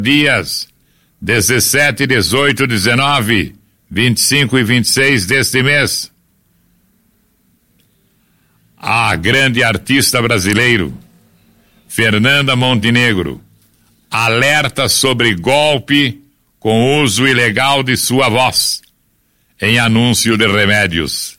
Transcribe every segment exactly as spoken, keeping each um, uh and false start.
dias dezessete, dezoito, dezenove, vinte e cinco e vinte e seis deste mês. A grande artista brasileiro Fernanda Montenegro alerta sobre golpe com uso ilegal de sua voz em anúncio de remédios.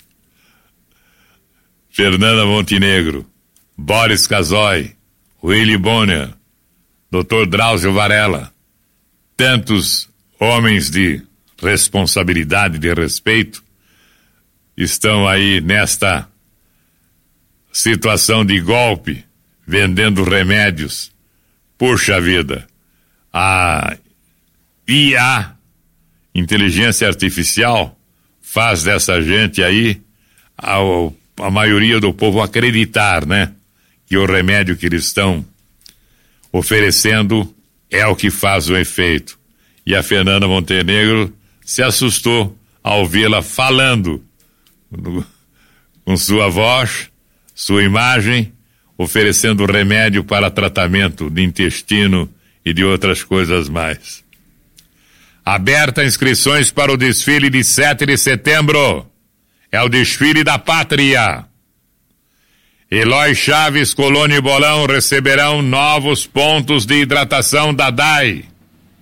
Fernanda Montenegro, Boris Casoy, Willy Bonner, doutor Drauzio Varela, tantos homens de responsabilidade, de respeito, estão aí nesta situação de golpe, vendendo remédios. Puxa vida, a I A, inteligência artificial, faz dessa gente aí a, a maioria do povo acreditar, né? Que o remédio que eles estão oferecendo é o que faz o efeito. E a Fernanda Montenegro se assustou ao vê-la falando no, com sua voz, sua imagem, oferecendo remédio para tratamento de intestino e de outras coisas mais. Aberta inscrições para o desfile de sete de setembro. É o desfile da pátria. Eloy Chaves, Colônia e Bolão receberão novos pontos de hidratação da D A I.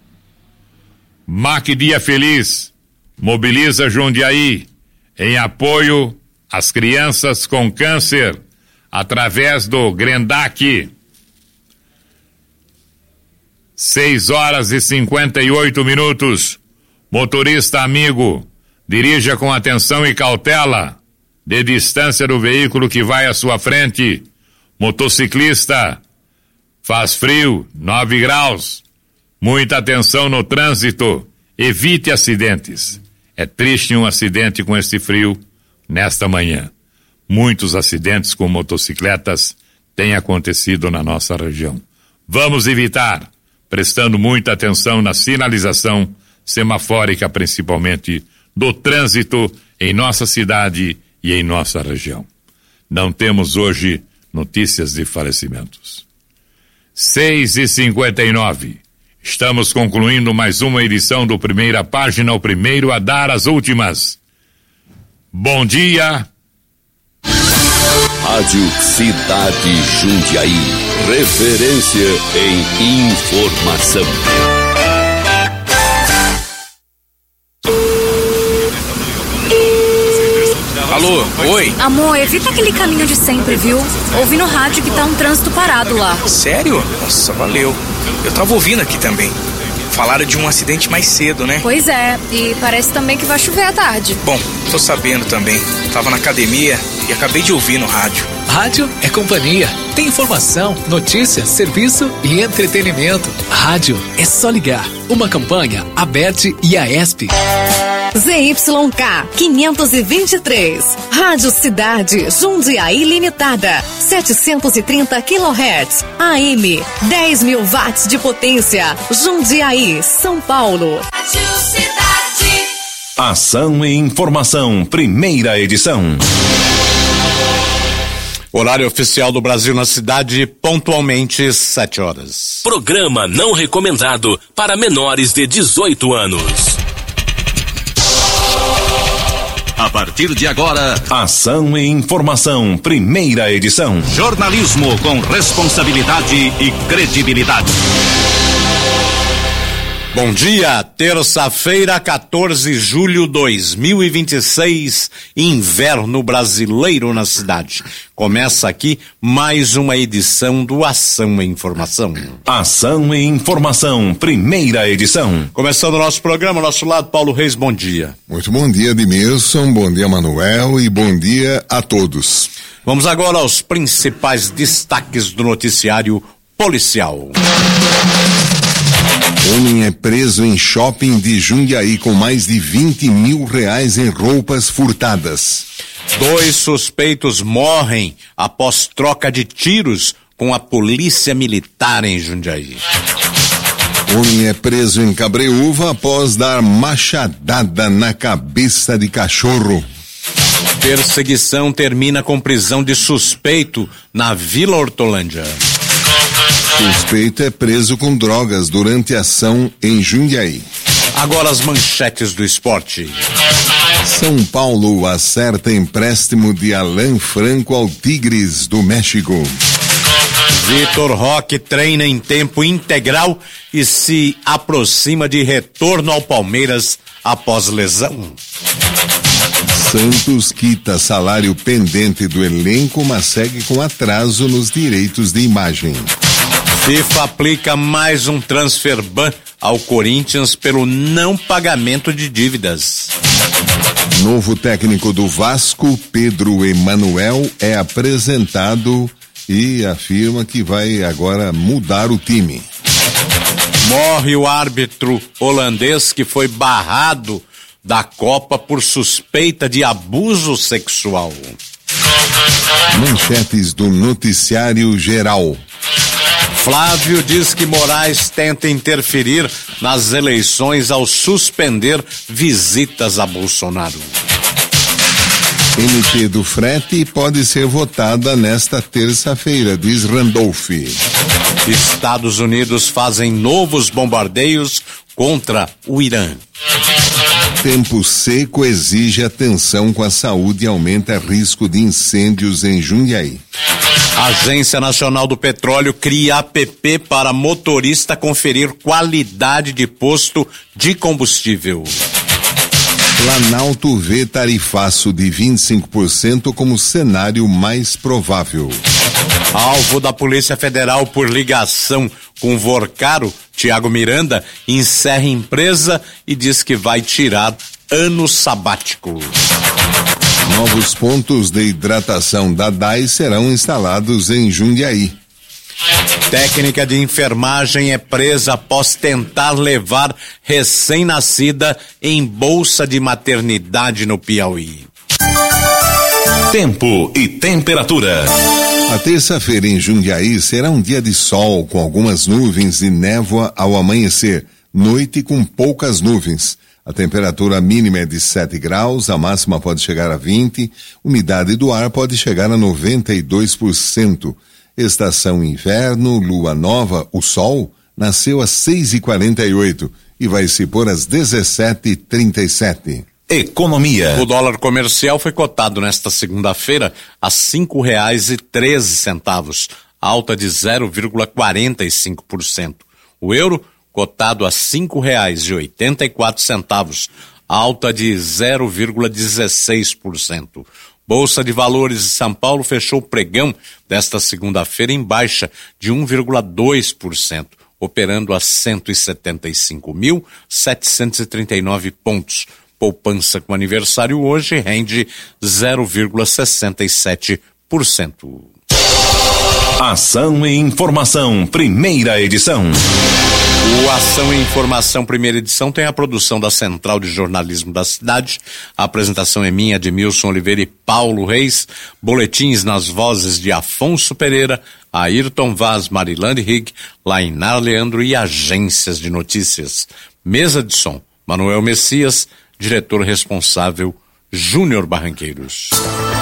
Mac Dia Feliz mobiliza Jundiaí em apoio às crianças com câncer através do Grendac. Seis horas e cinquenta e oito minutos. Motorista amigo, dirija com atenção e cautela. Dê distância do veículo que vai à sua frente. Motociclista, faz frio, nove graus. Muita atenção no trânsito. Evite acidentes. É triste um acidente com este frio nesta manhã. Muitos acidentes com motocicletas têm acontecido na nossa região. Vamos evitar, prestando muita atenção na sinalização semafórica, principalmente do trânsito em nossa cidade e em nossa região. Não temos hoje notícias de falecimentos. seis e cinquenta e nove. Estamos concluindo mais uma edição do Primeira Página, o primeiro a dar as últimas. Bom dia. Rádio Cidade Jundiaí. Referência em informação. Alô, oi? Amor, evita aquele caminho de sempre, viu? Ouvi no rádio que tá um trânsito parado lá. Sério? Nossa, valeu. Eu tava ouvindo aqui também. Falaram de um acidente mais cedo, né? Pois é, e parece também que vai chover à tarde. Bom, tô sabendo também. Tava na academia e acabei de ouvir no rádio. Rádio é companhia. Tem informação, notícia, serviço e entretenimento. Rádio é só ligar. Uma campanha, a B E T e a E S P. Z Y K quinhentos e vinte e três, Rádio Cidade Jundiaí Limitada, setecentos e trinta quilohertz, A M, dez mil watts de potência, Jundiaí, São Paulo. Rádio Cidade. Ação e informação, primeira edição. Horário oficial do Brasil na cidade, pontualmente sete horas. Programa não recomendado para menores de dezoito anos. A partir de agora, Ação e informação, primeira edição. Jornalismo com responsabilidade e credibilidade. Bom dia, terça-feira, quatorze de julho de dois mil e vinte e seis, inverno brasileiro na cidade. Começa aqui mais uma edição do Ação e Informação. Ação e informação, primeira edição. Começando o nosso programa, nosso lado, Paulo Reis, bom dia. Muito bom dia, Edmilson, bom dia, Manuel, e bom dia a todos. Vamos agora aos principais destaques do noticiário policial. Homem é preso em shopping de Jundiaí com mais de vinte mil reais em roupas furtadas. Dois suspeitos morrem após troca de tiros com a polícia militar em Jundiaí. Homem é preso em Cabreúva após dar machadada na cabeça de cachorro. Perseguição termina com prisão de suspeito na Vila Hortolândia. Suspeito é preso com drogas durante ação em Jundiaí. Agora as manchetes do esporte. São Paulo acerta empréstimo de Alan Franco ao Tigres do México. Vitor Roque treina em tempo integral e se aproxima de retorno ao Palmeiras após lesão. Santos quita salário pendente do elenco, mas segue com atraso nos direitos de imagem. FIFA aplica mais um transfer ban ao Corinthians pelo não pagamento de dívidas. Novo técnico do Vasco, Pedro Emanuel, é apresentado e afirma que vai agora mudar o time. Morre o árbitro holandês que foi barrado da Copa por suspeita de abuso sexual. Manchetes do noticiário geral. Flávio diz que Moraes tenta interferir nas eleições ao suspender visitas a Bolsonaro. M P do frete pode ser votada nesta terça-feira, diz Randolph. Estados Unidos fazem novos bombardeios contra o Irã. Tempo seco exige atenção com a saúde e aumenta risco de incêndios em Jundiaí. Agência Nacional do Petróleo cria app para motorista conferir qualidade de posto de combustível. Planalto vê tarifaço de vinte e cinco por cento como cenário mais provável. Alvo da Polícia Federal por ligação com Vorcaro, Tiago Miranda, encerra empresa e diz que vai tirar ano sabático. Novos pontos de hidratação da D A I serão instalados em Jundiaí. Técnica de enfermagem é presa após tentar levar recém-nascida em bolsa de maternidade no Piauí. Tempo e temperatura. A terça-feira em Jundiaí será um dia de sol com algumas nuvens e névoa ao amanhecer, noite com poucas nuvens. A temperatura mínima é de sete graus, a máxima pode chegar a vinte, umidade do ar pode chegar a noventa e dois por cento. Estação inverno, lua nova, o sol nasceu às seis e quarenta e oito e vai se pôr às dezessete e trinta e sete. Economia. O dólar comercial foi cotado nesta segunda-feira a cinco reais e treze centavos, alta de zero vírgula quarenta e cinco por cento. O euro cotado a cinco reais e oitenta e quatro centavos, alta de zero vírgula dezesseis por cento. Bolsa de Valores de São Paulo fechou o pregão desta segunda-feira em baixa de um vírgula dois por cento, operando a cento e setenta e cinco mil, setecentos e trinta e nove pontos. Poupança com aniversário hoje rende zero vírgula sessenta e sete por cento. Ação e Informação, primeira edição. O Ação e Informação, primeira edição, tem a produção da Central de Jornalismo da cidade. A apresentação é minha, de Milson Oliveira e Paulo Reis. Boletins nas vozes de Afonso Pereira, Ayrton Vaz, Marilane Rigg, Lainar Leandro e agências de notícias. Mesa de som, Manuel Messias. Diretor responsável, Júnior Barranqueiros.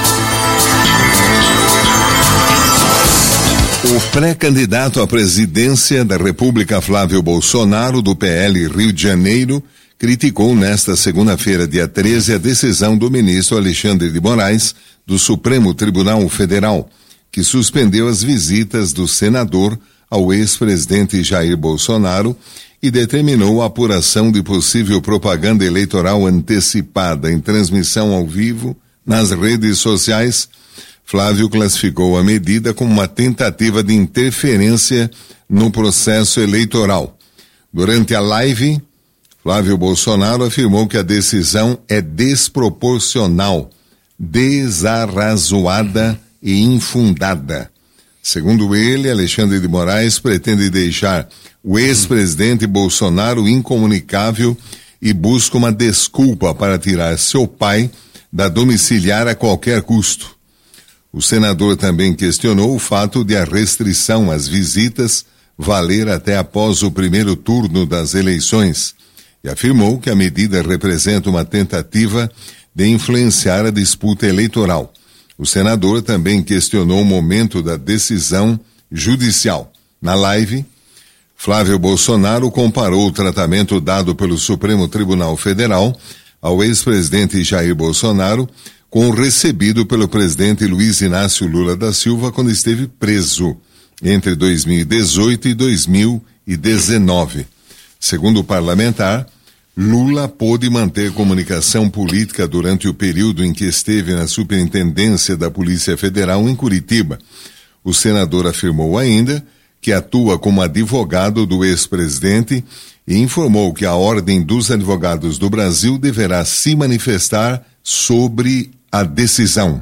O pré-candidato à presidência da República, Flávio Bolsonaro, do P L Rio de Janeiro, criticou nesta segunda-feira, dia treze, a decisão do ministro Alexandre de Moraes, do Supremo Tribunal Federal, que suspendeu as visitas do senador ao ex-presidente Jair Bolsonaro e determinou a apuração de possível propaganda eleitoral antecipada em transmissão ao vivo nas redes sociais. Flávio classificou a medida como uma tentativa de interferência no processo eleitoral. Durante a live, Flávio Bolsonaro afirmou que a decisão é desproporcional, desarrazoada e infundada. Segundo ele, Alexandre de Moraes pretende deixar o ex-presidente Bolsonaro incomunicável e busca uma desculpa para tirar seu pai da domiciliar a qualquer custo. O senador também questionou o fato de a restrição às visitas valer até após o primeiro turno das eleições e afirmou que a medida representa uma tentativa de influenciar a disputa eleitoral. O senador também questionou o momento da decisão judicial. Na live, Flávio Bolsonaro comparou o tratamento dado pelo Supremo Tribunal Federal ao ex-presidente Jair Bolsonaro com o recebido pelo presidente Luiz Inácio Lula da Silva quando esteve preso entre dois mil e dezoito e dois mil e dezenove. Segundo o parlamentar, Lula pôde manter comunicação política durante o período em que esteve na Superintendência da Polícia Federal em Curitiba. O senador afirmou ainda que atua como advogado do ex-presidente e informou que a Ordem dos Advogados do Brasil deverá se manifestar sobre a decisão.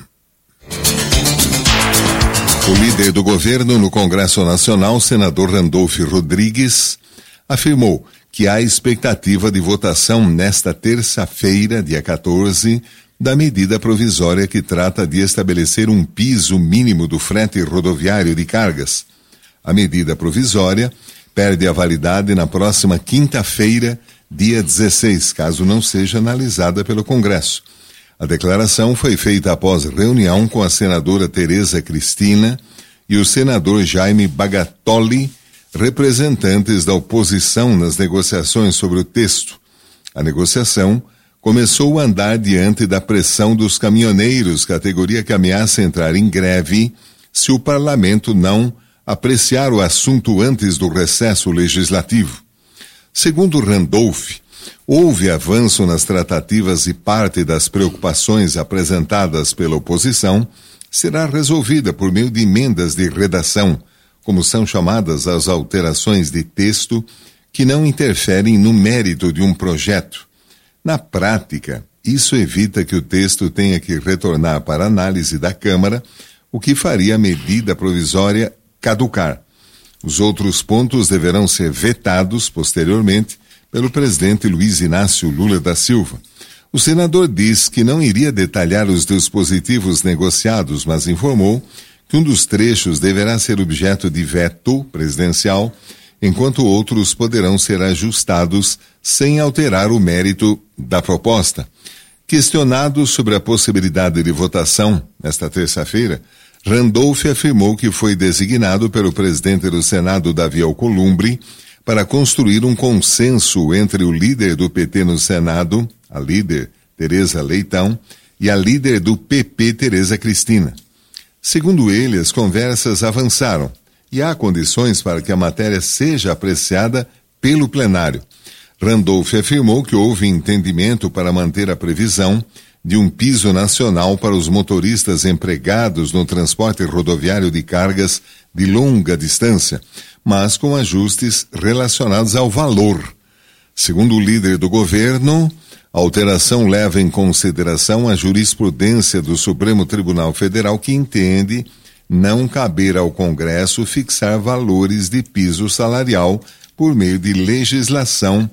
O líder do governo no Congresso Nacional, senador Randolfo Rodrigues, afirmou que há expectativa de votação nesta terça-feira, dia quatorze, da medida provisória que trata de estabelecer um piso mínimo do frete rodoviário de cargas. A medida provisória perde a validade na próxima quinta-feira, dia dezesseis, caso não seja analisada pelo Congresso. A declaração foi feita após reunião com a senadora Tereza Cristina e o senador Jaime Bagatoli, representantes da oposição nas negociações sobre o texto. A negociação começou a andar diante da pressão dos caminhoneiros, categoria que ameaça entrar em greve se o parlamento não apreciar o assunto antes do recesso legislativo. Segundo Randolph, houve avanço nas tratativas e parte das preocupações apresentadas pela oposição será resolvida por meio de emendas de redação, como são chamadas as alterações de texto que não interferem no mérito de um projeto. Na prática, isso evita que o texto tenha que retornar para análise da Câmara, o que faria a medida provisória caducar. Os outros pontos deverão ser vetados posteriormente pelo presidente Luiz Inácio Lula da Silva. O senador diz que não iria detalhar os dispositivos negociados, mas informou que um dos trechos deverá ser objeto de veto presidencial, enquanto outros poderão ser ajustados sem alterar o mérito da proposta. Questionado sobre a possibilidade de votação nesta terça-feira, Randolph afirmou que foi designado pelo presidente do Senado, Davi Alcolumbre, para construir um consenso entre o líder do P T no Senado, a líder Tereza Leitão, e a líder do P P, Tereza Cristina. Segundo ele, as conversas avançaram e há condições para que a matéria seja apreciada pelo plenário. Randolph afirmou que houve entendimento para manter a previsão de um piso nacional para os motoristas empregados no transporte rodoviário de cargas de longa distância, mas com ajustes relacionados ao valor. Segundo o líder do governo, a alteração leva em consideração a jurisprudência do Supremo Tribunal Federal, que entende não caber ao Congresso fixar valores de piso salarial por meio de legislação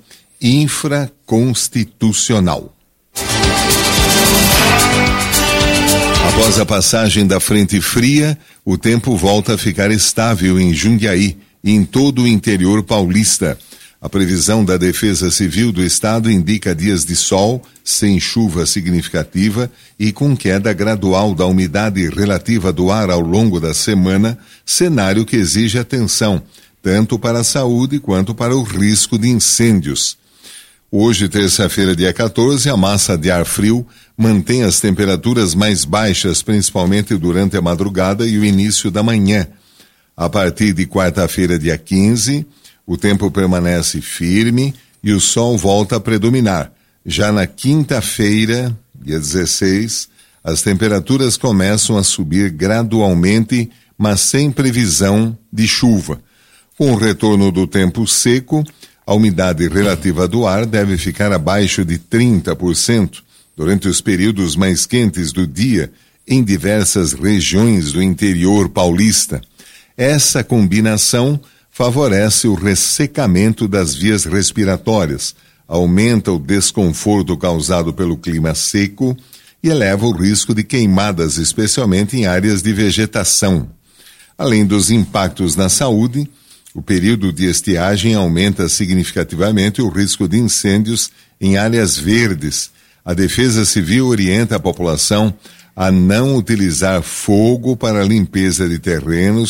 infraconstitucional. Após a passagem da frente fria, o tempo volta a ficar estável em Jundiaí e em todo o interior paulista. A previsão da Defesa Civil do Estado indica dias de sol, sem chuva significativa e com queda gradual da umidade relativa do ar ao longo da semana, cenário que exige atenção, tanto para a saúde quanto para o risco de incêndios. Hoje, terça-feira, dia quatorze, a massa de ar frio mantém as temperaturas mais baixas, principalmente durante a madrugada e o início da manhã. A partir de quarta-feira, dia quinze, o tempo permanece firme e o sol volta a predominar. Já na quinta-feira, dia dezesseis, as temperaturas começam a subir gradualmente, mas sem previsão de chuva. Com o retorno do tempo seco, a umidade relativa do ar deve ficar abaixo de trinta por cento durante os períodos mais quentes do dia em diversas regiões do interior paulista. Essa combinação favorece o ressecamento das vias respiratórias, aumenta o desconforto causado pelo clima seco e eleva o risco de queimadas, especialmente em áreas de vegetação. Além dos impactos na saúde, o período de estiagem aumenta significativamente o risco de incêndios em áreas verdes. A Defesa Civil orienta a população a não utilizar fogo para a limpeza de terrenos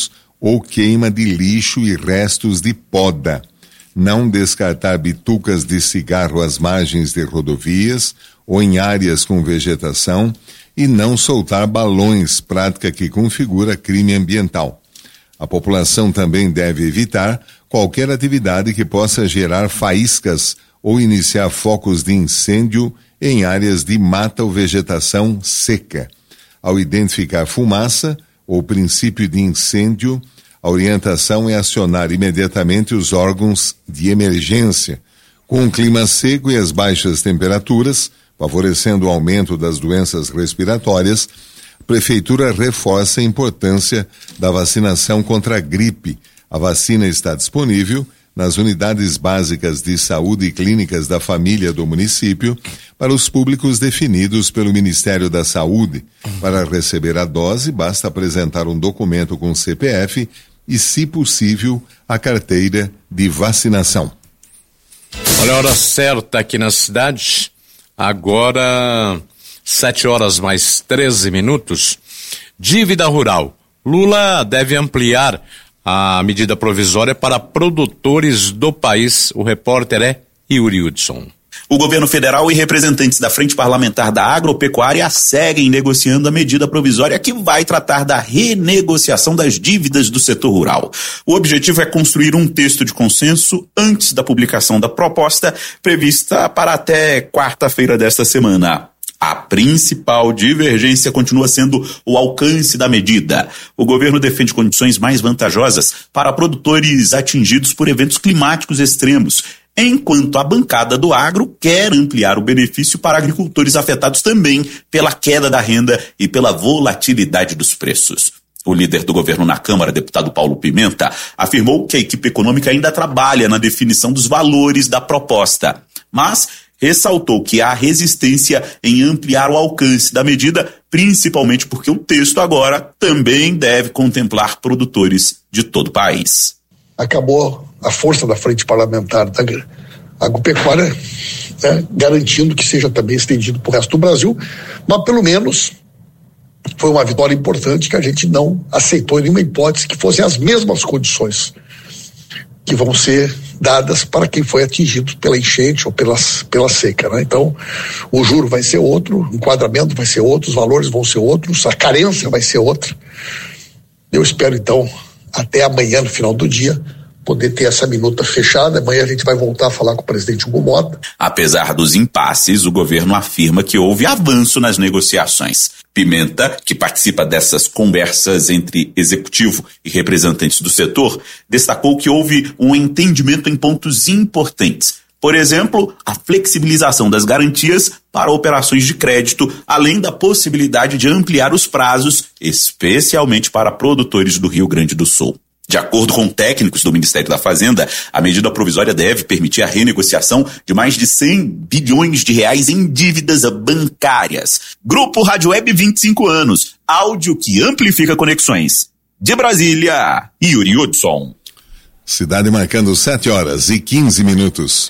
ou queima de lixo e restos de poda. Não descartar bitucas de cigarro às margens de rodovias ou em áreas com vegetação e não soltar balões, prática que configura crime ambiental. A população também deve evitar qualquer atividade que possa gerar faíscas ou iniciar focos de incêndio em áreas de mata ou vegetação seca. Ao identificar fumaça ou princípio de incêndio, a orientação é acionar imediatamente os órgãos de emergência. Com o clima seco e as baixas temperaturas, favorecendo o aumento das doenças respiratórias, a Prefeitura reforça a importância da vacinação contra a gripe. A vacina está disponível nas unidades básicas de saúde e clínicas da família do município para os públicos definidos pelo Ministério da Saúde. Para receber a dose, basta apresentar um documento com C P F e, se possível, a carteira de vacinação. Olha a hora certa aqui na cidade, agora sete horas mais treze minutos. Dívida rural. Lula deve ampliar a medida provisória para produtores do país. O repórter é Yuri Hudson. O governo federal e representantes da Frente Parlamentar da Agropecuária seguem negociando a medida provisória que vai tratar da renegociação das dívidas do setor rural. O objetivo é construir um texto de consenso antes da publicação da proposta, prevista para até quarta-feira desta semana. A principal divergência continua sendo o alcance da medida. O governo defende condições mais vantajosas para produtores atingidos por eventos climáticos extremos, enquanto a bancada do agro quer ampliar o benefício para agricultores afetados também pela queda da renda e pela volatilidade dos preços. O líder do governo na Câmara, deputado Paulo Pimenta, afirmou que a equipe econômica ainda trabalha na definição dos valores da proposta, mas ressaltou que há resistência em ampliar o alcance da medida, principalmente porque o texto agora também deve contemplar produtores de todo o país. Acabou a força da Frente Parlamentar da Agropecuária, né, garantindo que seja também estendido para o resto do Brasil, mas pelo menos foi uma vitória importante que a gente não aceitou em nenhuma hipótese que fossem as mesmas condições que vão ser dadas para quem foi atingido pela enchente ou pela, pela seca, né? Então, o juro vai ser outro, o enquadramento vai ser outro, os valores vão ser outros, a carência vai ser outra. Eu espero, então, até amanhã, no final do dia, poder ter essa minuta fechada. Amanhã a gente vai voltar a falar com o presidente Hugo Mota. Apesar dos impasses, o governo afirma que houve avanço nas negociações. Pimenta, que participa dessas conversas entre executivo e representantes do setor, destacou que houve um entendimento em pontos importantes. Por exemplo, a flexibilização das garantias para operações de crédito, além da possibilidade de ampliar os prazos, especialmente para produtores do Rio Grande do Sul. De acordo com técnicos do Ministério da Fazenda, a medida provisória deve permitir a renegociação de mais de cem bilhões de reais em dívidas bancárias. Grupo Rádio Web, vinte e cinco anos. Áudio que amplifica conexões. De Brasília, Yuri Hudson. Cidade marcando sete horas e quinze minutos.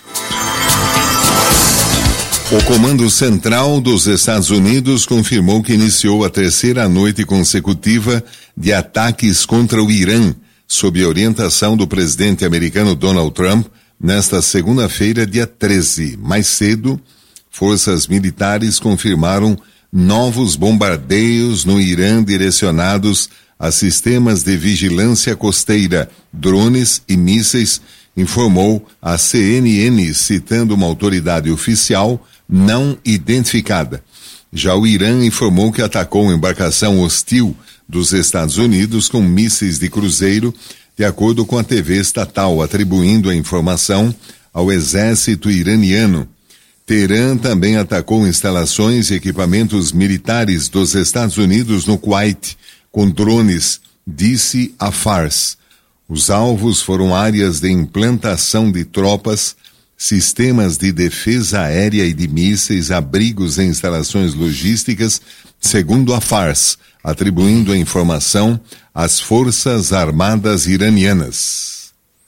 O Comando Central dos Estados Unidos confirmou que iniciou a terceira noite consecutiva de ataques contra o Irã, sob a orientação do presidente americano Donald Trump, nesta segunda-feira, dia treze. Mais cedo, forças militares confirmaram novos bombardeios no Irã direcionados a sistemas de vigilância costeira, drones e mísseis, informou a C N N, citando uma autoridade oficial não identificada. Já o Irã informou que atacou uma embarcação hostil dos Estados Unidos com mísseis de cruzeiro, de acordo com a T V estatal, atribuindo a informação ao exército iraniano. Teherã também atacou instalações e equipamentos militares dos Estados Unidos no Kuwait, com drones, disse a Fars. Os alvos foram áreas de implantação de tropas, sistemas de defesa aérea e de mísseis, abrigos e instalações logísticas, segundo a Fars, atribuindo a informação às Forças Armadas iranianas.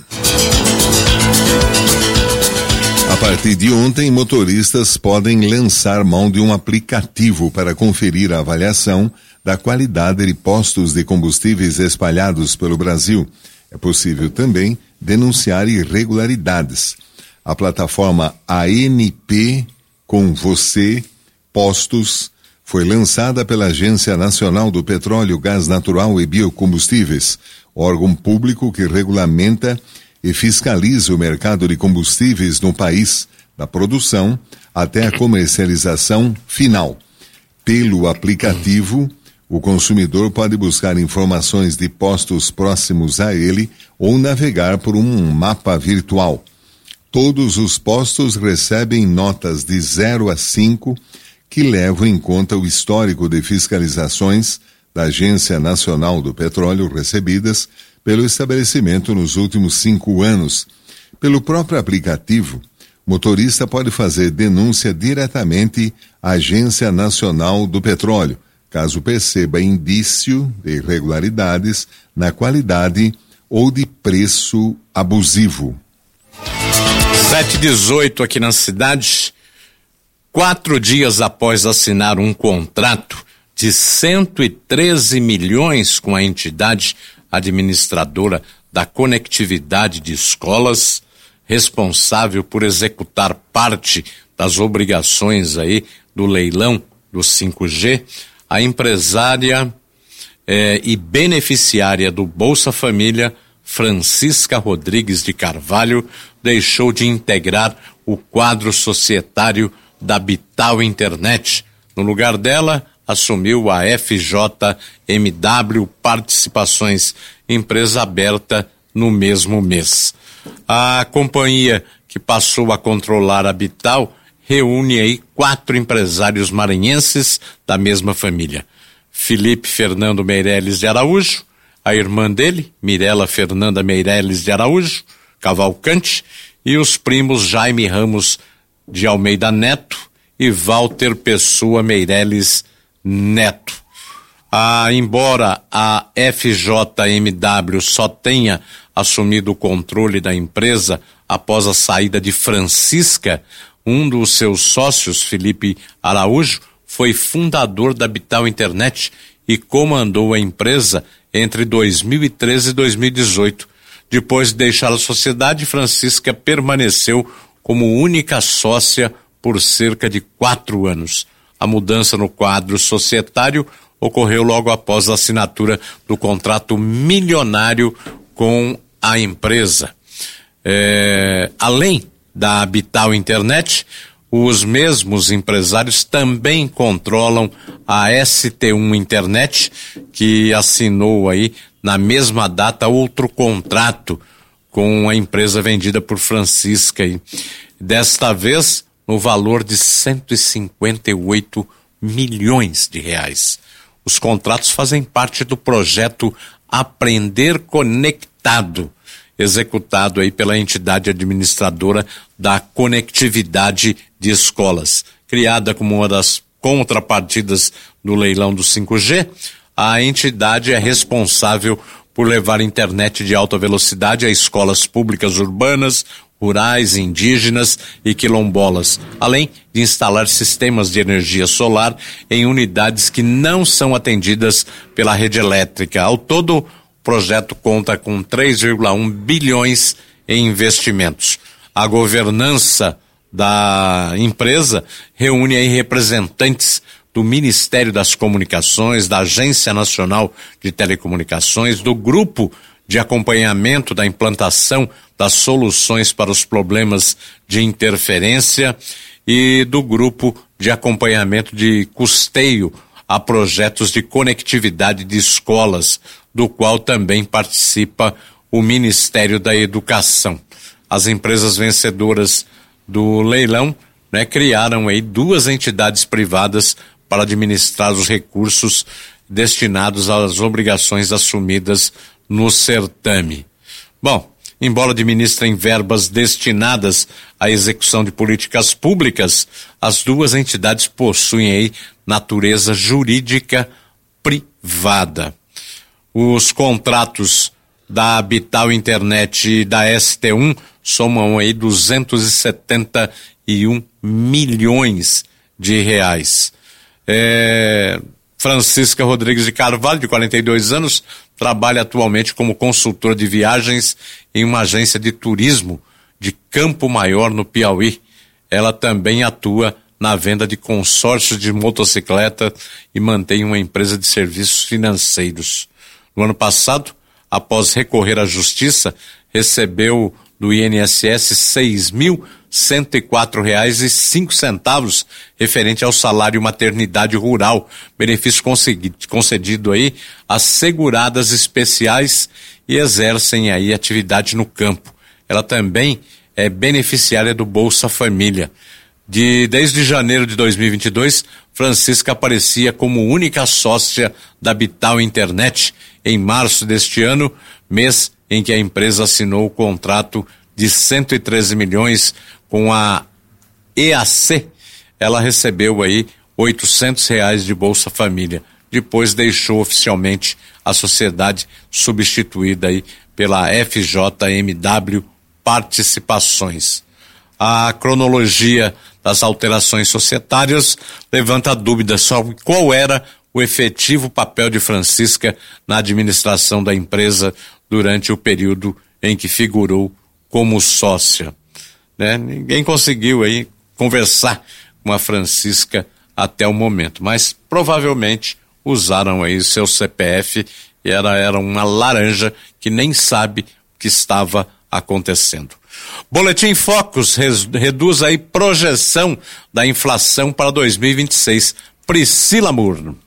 A partir de ontem, motoristas podem lançar mão de um aplicativo para conferir a avaliação da qualidade de postos de combustíveis espalhados pelo Brasil. É possível também denunciar irregularidades. A plataforma A N P com Você Postos foi lançada pela Agência Nacional do Petróleo, Gás Natural e Biocombustíveis, órgão público que regulamenta e fiscaliza o mercado de combustíveis no país, da produção até a comercialização final. Pelo aplicativo, o consumidor pode buscar informações de postos próximos a ele ou navegar por um mapa virtual. Todos os postos recebem notas de zero a cinco que levam em conta o histórico de fiscalizações da Agência Nacional do Petróleo recebidas pelo estabelecimento nos últimos cinco anos. Pelo próprio aplicativo, o motorista pode fazer denúncia diretamente à Agência Nacional do Petróleo, caso perceba indício de irregularidades na qualidade ou de preço abusivo. sete e dezoito aqui na cidade. Quatro dias após assinar um contrato de cento e treze milhões com a entidade administradora da conectividade de escolas, responsável por executar parte das obrigações aí do leilão do cinco G, a empresária eh, e beneficiária do Bolsa Família, Francisca Rodrigues de Carvalho, deixou de integrar o quadro societário da Bital Internet. No lugar dela, assumiu a F J M W Participações, empresa aberta no mesmo mês. A companhia que passou a controlar a Bital reúne aí quatro empresários maranhenses da mesma família. Felipe Fernando Meirelles de Araújo, a irmã dele, Mirela Fernanda Meirelles de Araújo Cavalcante, e os primos Jaime Ramos de Almeida Neto e Walter Pessoa Meirelles Neto. Ah, embora a F J M W só tenha assumido o controle da empresa após a saída de Francisca, um dos seus sócios, Felipe Araújo, foi fundador da Bital Internet e comandou a empresa entre dois mil e treze e dois mil e dezoito. Depois de deixar a sociedade, Francisca permaneceu como única sócia por cerca de quatro anos. A mudança no quadro societário ocorreu logo após a assinatura do contrato milionário com a empresa. É, além da Bital Internet, os mesmos empresários também controlam a S T um Internet, que assinou aí na mesma data outro contrato com a empresa vendida por Francisca, aí. Desta vez no valor de cento e cinquenta e oito milhões de reais. Os contratos fazem parte do projeto Aprender Conectado, executado aí pela entidade administradora da conectividade de escolas. Criada como uma das contrapartidas do leilão do cinco G, a entidade é responsável por levar internet de alta velocidade a escolas públicas urbanas, rurais, indígenas e quilombolas, além de instalar sistemas de energia solar em unidades que não são atendidas pela rede elétrica. Ao todo, o projeto conta com três vírgula um bilhões em investimentos. A governança da empresa reúne aí representantes do Ministério das Comunicações, da Agência Nacional de Telecomunicações, do Grupo de Acompanhamento da Implantação das Soluções para os Problemas de Interferência e do Grupo de Acompanhamento de Custeio a Projetos de Conectividade de Escolas, do qual também participa o Ministério da Educação. As empresas vencedoras do leilão, né, criaram aí duas entidades privadas para administrar os recursos destinados às obrigações assumidas no certame. Bom, embora administrem verbas destinadas à execução de políticas públicas, as duas entidades possuem aí natureza jurídica privada. Os contratos da Bital Internet e da S T um somam aí duzentos e setenta e um milhões de reais. É, Francisca Rodrigues de Carvalho, de quarenta e dois anos, trabalha atualmente como consultora de viagens em uma agência de turismo de Campo Maior, no Piauí. Ela também atua na venda de consórcios de motocicleta e mantém uma empresa de serviços financeiros. No ano passado, após recorrer à justiça, recebeu do I N S S seis mil cento e quatro reais e cinco centavos referente ao salário maternidade rural, benefício concedido aí às seguradas especiais e exercem aí atividade no campo. Ela também é beneficiária do Bolsa Família. De, desde janeiro de dois mil e vinte e dois, Francisca aparecia como única sócia da Bital Internet. Em março deste ano, mês em que a empresa assinou o contrato de cento e treze milhões com a E A C, ela recebeu aí oitocentos reais de Bolsa Família. Depois deixou oficialmente a sociedade, substituída aí pela F J M W Participações. A cronologia das alterações societárias levanta dúvidas sobre qual era o efetivo papel de Francisca na administração da empresa durante o período em que figurou como sócia. Né? Ninguém conseguiu aí conversar com a Francisca até o momento, mas provavelmente usaram aí seu C P F e ela era uma laranja que nem sabe o que estava acontecendo. Boletim Focus res, reduz aí projeção da inflação para dois mil e vinte e seis. Priscila Murno.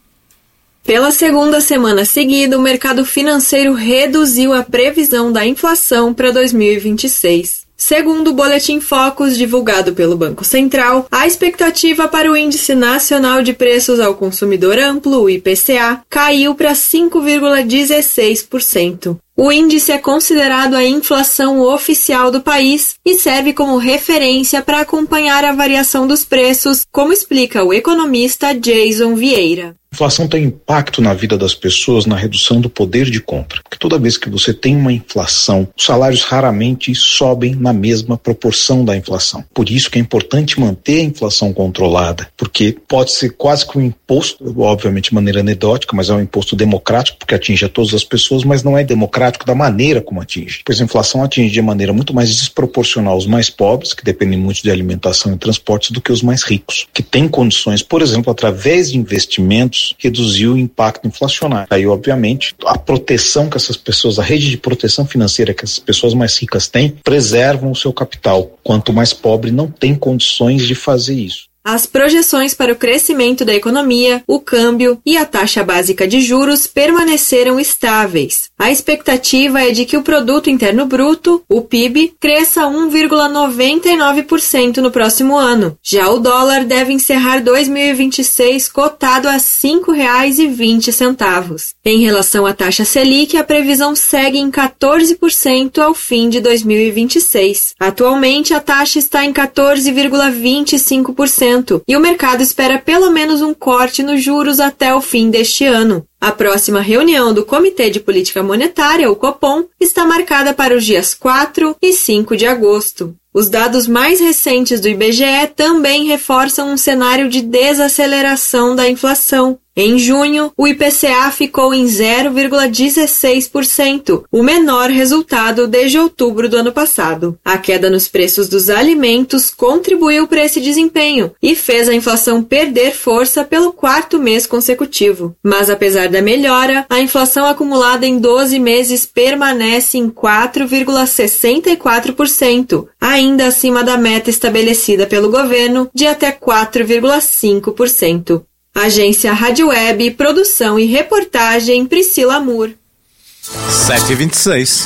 Pela segunda semana seguida, o mercado financeiro reduziu a previsão da inflação para dois mil e vinte e seis. Segundo o Boletim Focus divulgado pelo Banco Central, a expectativa para o Índice Nacional de Preços ao Consumidor Amplo, o I P C A, caiu para cinco vírgula dezesseis por cento. O índice é considerado a inflação oficial do país e serve como referência para acompanhar a variação dos preços, como explica o economista Jason Vieira. A inflação tem impacto na vida das pessoas na redução do poder de compra, porque toda vez que você tem uma inflação, os salários raramente sobem na mesma proporção da inflação. Por isso que é importante manter a inflação controlada, porque pode ser quase que um imposto, obviamente de maneira anedótica, mas é um imposto democrático, porque atinge a todas as pessoas, mas não é democrático da maneira como atinge. Pois a inflação atinge de maneira muito mais desproporcional os mais pobres, que dependem muito de alimentação e transportes, do que os mais ricos, que têm condições, por exemplo, através de investimentos, reduzir o impacto inflacionário. Aí, obviamente, a proteção que essas pessoas, a rede de proteção financeira que essas pessoas mais ricas têm, preservam o seu capital. Quanto mais pobre não tem condições de fazer isso. As projeções para o crescimento da economia, o câmbio e a taxa básica de juros permaneceram estáveis. A expectativa é de que o Produto Interno Bruto, o P I B, cresça um vírgula noventa e nove por cento no próximo ano. Já o dólar deve encerrar dois mil e vinte e seis cotado a cinco reais e vinte centavos. Em relação à taxa Selic, a previsão segue em quatorze por cento ao fim de dois mil e vinte e seis. Atualmente, a taxa está em quatorze vírgula vinte e cinco por cento. E o mercado espera pelo menos um corte nos juros até o fim deste ano. A próxima reunião do Comitê de Política Monetária, o Copom, está marcada para os dias quatro e cinco de agosto. Os dados mais recentes do I B G E também reforçam um cenário de desaceleração da inflação. Em junho, o I P C A ficou em zero vírgula dezesseis por cento, o menor resultado desde outubro do ano passado. A queda nos preços dos alimentos contribuiu para esse desempenho e fez a inflação perder força pelo quarto mês consecutivo. Mas apesar da melhora, a inflação acumulada em doze meses permanece em quatro vírgula sessenta e quatro por cento, ainda acima da meta estabelecida pelo governo de até quatro vírgula cinco por cento. Agência Rádio Web, produção e reportagem Priscila Mur. sete e vinte e seis.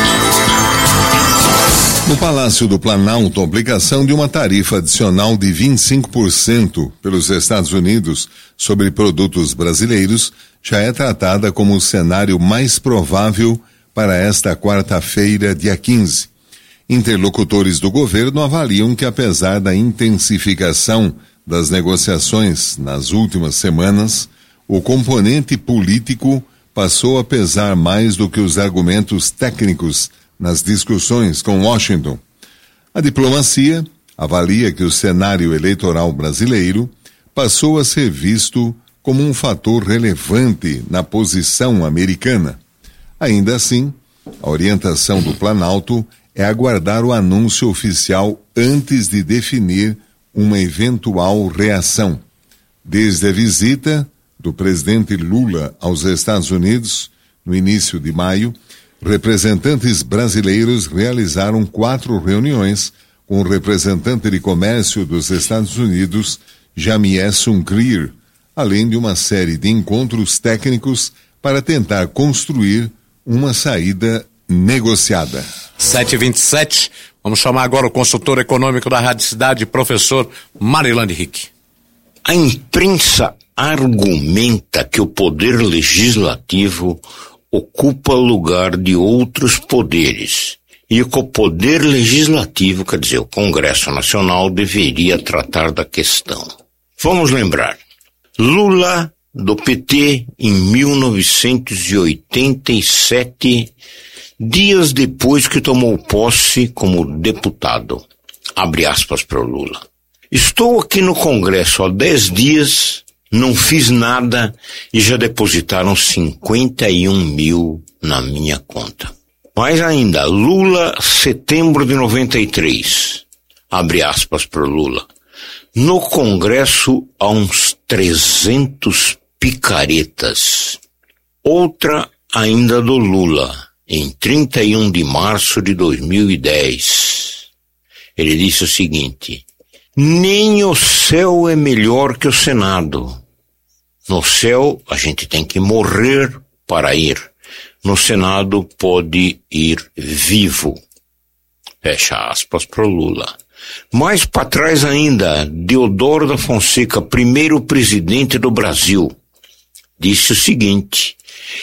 No Palácio do Planalto, a aplicação de uma tarifa adicional de vinte e cinco por cento pelos Estados Unidos sobre produtos brasileiros já é tratada como o cenário mais provável para esta quarta-feira, dia quinze. Interlocutores do governo avaliam que, apesar da intensificação das negociações nas últimas semanas, o componente político passou a pesar mais do que os argumentos técnicos nas discussões com Washington. A diplomacia avalia que o cenário eleitoral brasileiro passou a ser visto como um fator relevante na posição americana. Ainda assim, a orientação do Planalto é aguardar o anúncio oficial antes de definir uma eventual reação. Desde a visita do presidente Lula aos Estados Unidos, no início de maio, representantes brasileiros realizaram quatro reuniões com o representante de comércio dos Estados Unidos, Jamiel Unclear, além de uma série de encontros técnicos para tentar construir uma saída negociada. sete e vinte e sete, vamos chamar agora o consultor econômico da Rádio Cidade, professor Marilande Henrique. A imprensa argumenta que o poder legislativo ocupa lugar de outros poderes e que o poder legislativo, quer dizer, o Congresso Nacional, deveria tratar da questão. Vamos lembrar, Lula, do P T, em mil novecentos e oitenta e sete, dias depois que tomou posse como deputado, abre aspas para o Lula. Estou aqui no Congresso há dez dias, não fiz nada e já depositaram cinquenta e um mil na minha conta. Mais ainda, Lula, setembro de noventa e três, abre aspas para o Lula. No Congresso há uns trezentos picaretas. Outra ainda do Lula, em trinta e um de março de dois mil e dez. Ele disse o seguinte: nem o céu é melhor que o Senado. No céu a gente tem que morrer para ir. No Senado pode ir vivo. Fecha aspas para o Lula. Mais para trás ainda, Deodoro da Fonseca, primeiro presidente do Brasil, disse o seguinte: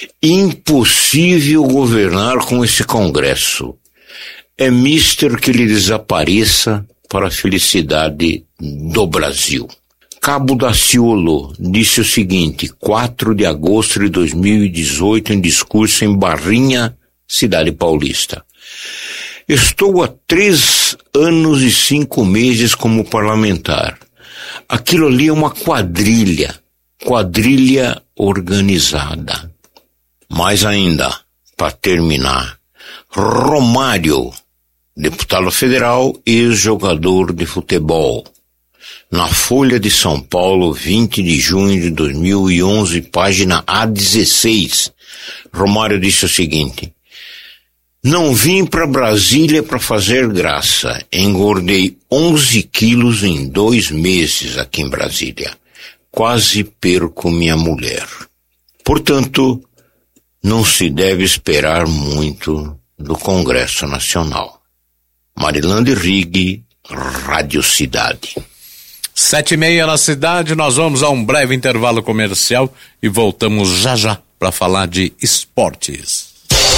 impossível governar com esse Congresso. É mister que ele desapareça para a felicidade do Brasil. Cabo Daciolo disse o seguinte, quatro de agosto de dois mil e dezoito, em discurso em Barrinha, cidade paulista. Estou há três anos e cinco meses como parlamentar. Aquilo ali é uma quadrilha, quadrilha organizada. Mais ainda, para terminar, Romário, deputado federal e ex-jogador de futebol. Na Folha de São Paulo, vinte de junho de dois mil e onze, página A dezesseis, Romário disse o seguinte: não vim para Brasília para fazer graça, engordei onze quilos em dois meses aqui em Brasília. Quase perco minha mulher. Portanto, não se deve esperar muito do Congresso Nacional. Marilande Rigg, Rádio Cidade. Sete e meia na cidade, nós vamos a um breve intervalo comercial e voltamos já já para falar de esportes.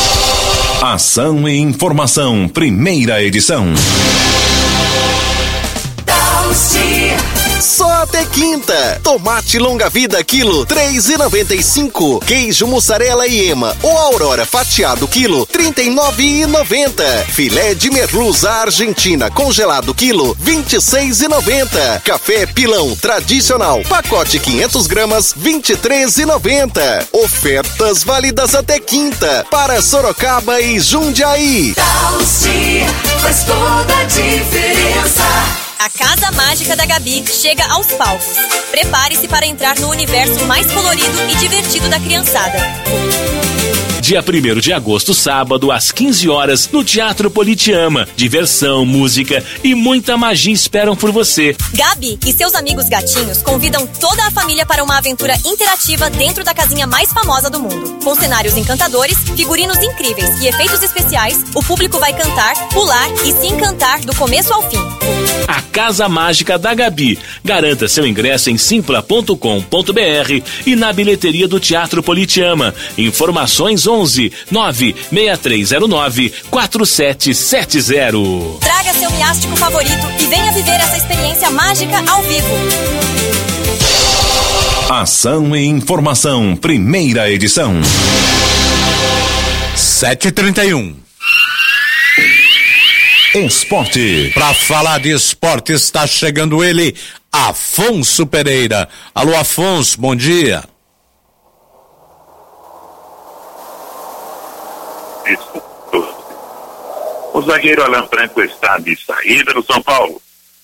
Ação e informação, primeira edição. Só até quinta. Tomate longa-vida quilo três e noventa e cinco. Queijo mussarela e ema ou Aurora fatiado quilo trinta e nove e noventa. Filé de merluza argentina congelado quilo vinte e seis e noventa. Café pilão tradicional pacote quinhentas gramas vinte e três e noventa. Ofertas válidas até quinta para Sorocaba e Jundiaí. Talci faz toda a diferença. A Casa Mágica da Gabi chega aos palcos. Prepare-se para entrar no universo mais colorido e divertido da criançada. Dia primeiro de agosto, sábado, às quinze horas, no Teatro Politeama. Diversão, música e muita magia esperam por você. Gabi e seus amigos gatinhos convidam toda a família para uma aventura interativa dentro da casinha mais famosa do mundo. Com cenários encantadores, figurinos incríveis e efeitos especiais, o público vai cantar, pular e se encantar do começo ao fim. A Casa Mágica da Gabi. Garanta seu ingresso em simpla ponto com ponto br e na bilheteria do Teatro Politeama. Informações onze nove seis três zero nove quatro sete sete zero. Traga seu miástico favorito e venha viver essa experiência mágica ao vivo. Ação e informação, primeira edição. sete e trinta e um. Esporte. Para falar de esporte está chegando ele, Afonso Pereira. Alô, Afonso, bom dia. O zagueiro Alan Franco está de saída no São Paulo.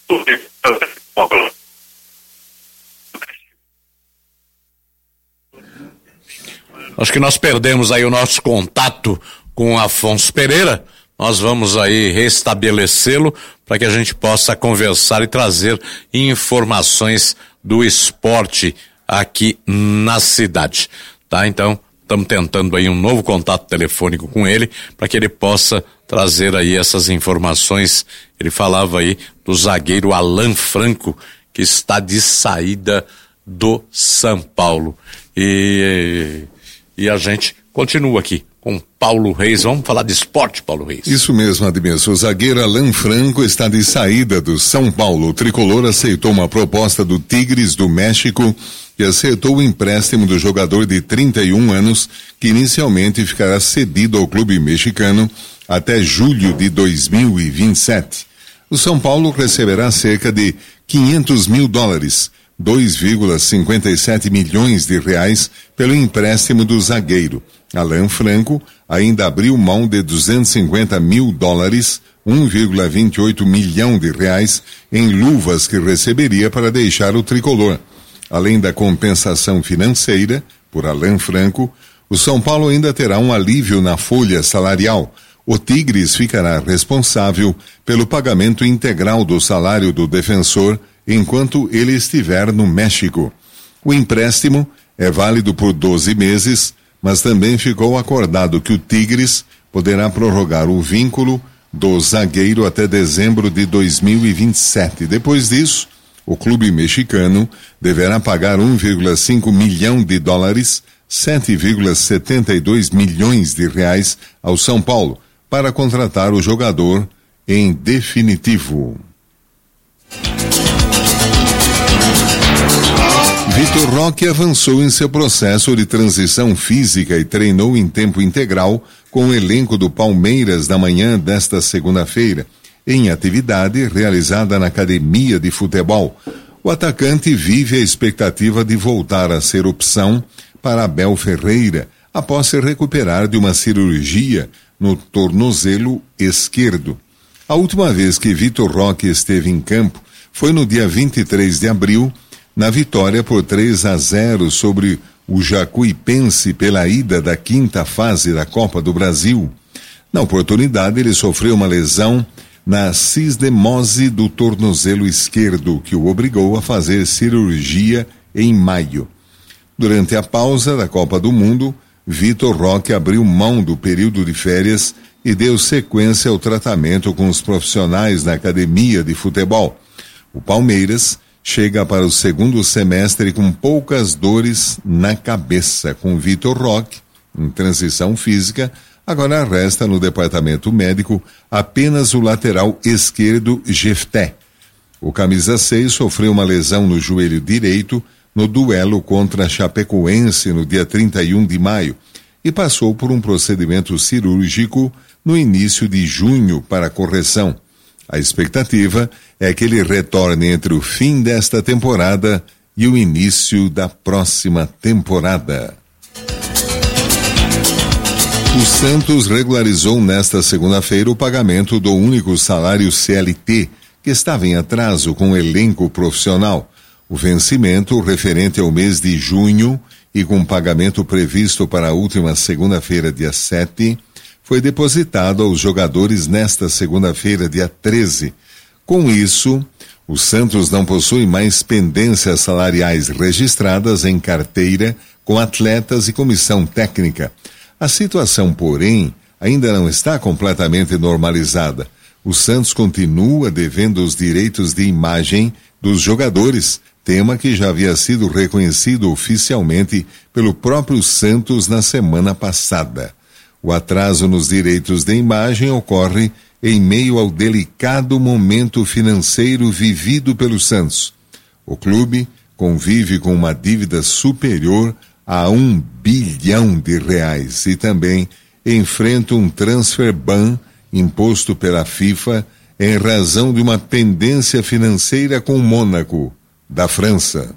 Acho que nós perdemos aí o nosso contato com o Afonso Pereira. Nós vamos aí restabelecê-lo para que a gente possa conversar e trazer informações do esporte aqui na cidade, tá? Então, estamos tentando aí um novo contato telefônico com ele para que ele possa trazer aí essas informações. Ele falava aí do zagueiro Alan Franco, que está de saída do São Paulo. E, e a gente continua aqui com Paulo Reis. Vamos falar de esporte, Paulo Reis. Isso mesmo, Ademilson. O zagueiro Alan Franco está de saída do São Paulo. O tricolor aceitou uma proposta do Tigres do México que acertou o empréstimo do jogador de trinta e um anos, que inicialmente ficará cedido ao clube mexicano até julho de dois mil e vinte e sete. O São Paulo receberá cerca de quinhentos mil dólares, dois vírgula cinquenta e sete milhões de reais, pelo empréstimo do zagueiro. Alan Franco ainda abriu mão de duzentos e cinquenta mil dólares, um vírgula vinte e oito milhão de reais, em luvas que receberia para deixar o tricolor. Além da compensação financeira por Alan Franco, o São Paulo ainda terá um alívio na folha salarial. O Tigres ficará responsável pelo pagamento integral do salário do defensor enquanto ele estiver no México. O empréstimo é válido por doze meses, mas também ficou acordado que o Tigres poderá prorrogar o vínculo do zagueiro até dezembro de dois mil e vinte e sete. Depois disso, o clube mexicano deverá pagar um vírgula cinco milhão de dólares, sete vírgula setenta e dois milhões de reais ao São Paulo para contratar o jogador em definitivo. Vitor Roque avançou em seu processo de transição física e treinou em tempo integral com o elenco do Palmeiras na manhã desta segunda-feira, em atividade realizada na academia de futebol. O atacante vive a expectativa de voltar a ser opção para Abel Ferreira, após se recuperar de uma cirurgia no tornozelo esquerdo. A última vez que Vitor Roque esteve em campo foi no dia vinte e três de abril, na vitória por três a zero sobre o Jacuipense pela ida da quinta fase da Copa do Brasil. Na oportunidade, ele sofreu uma lesão na cisdemose do tornozelo esquerdo, que o obrigou a fazer cirurgia em maio. Durante a pausa da Copa do Mundo, Vitor Roque abriu mão do período de férias e deu sequência ao tratamento com os profissionais na academia de futebol. O Palmeiras chega para o segundo semestre com poucas dores na cabeça. Com Vitor Roque em transição física, agora resta no departamento médico apenas o lateral esquerdo Jefté. O camisa seis sofreu uma lesão no joelho direito no duelo contra a Chapecoense no dia trinta e um de maio e passou por um procedimento cirúrgico no início de junho para correção. A expectativa é que ele retorne entre o fim desta temporada e o início da próxima temporada. O Santos regularizou nesta segunda-feira o pagamento do único salário C L T, que estava em atraso com o elenco profissional. O vencimento, referente ao mês de junho e com pagamento previsto para a última segunda-feira, dia sete, foi depositado aos jogadores nesta segunda-feira, dia treze. Com isso, o Santos não possui mais pendências salariais registradas em carteira com atletas e comissão técnica. A situação, porém, ainda não está completamente normalizada. O Santos continua devendo os direitos de imagem dos jogadores, tema que já havia sido reconhecido oficialmente pelo próprio Santos na semana passada. O atraso nos direitos de imagem ocorre em meio ao delicado momento financeiro vivido pelo Santos. O clube convive com uma dívida superior a um bilhão de reais e também enfrenta um transfer ban imposto pela FIFA em razão de uma pendência financeira com o Mônaco, da França.